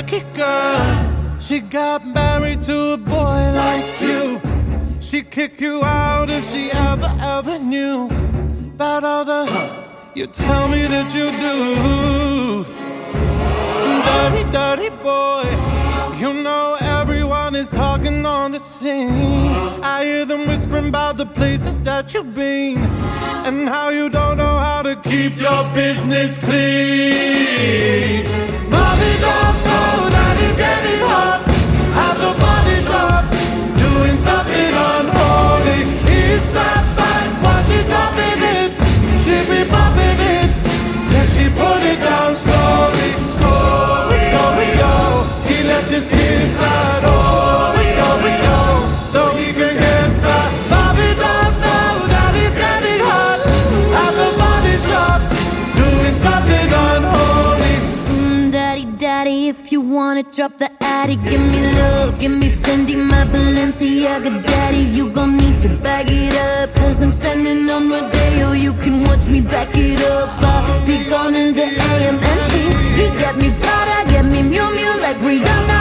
lucky girl. She got married to a boy like you. She'd kick you out if she ever knew about all the you tell me that you do. Dirty, dirty boy. You know everyone is talking on the scene. I hear them whispering about the places that you've been and how you don't know how to keep your business clean. Mommy don't know that he's getting hot at the body shop, doing something unholy. He's sat back while she's dropping it. She be popping it, then she put it down slowly. Oh, we go. He left his kids at home. We go, so he can get back. Bobby don't know that he's getting hot at the body shop, doing something unholy. Daddy, daddy, if you wanna drop the addy, give me love, give me Fendi, my Balenciaga. Daddy, you gon' need to back it up, cause I'm spending on Rodeo. You can watch me back it up. I'll be gone in the AM and he got me Prada, get me Miu Miu like Rihanna.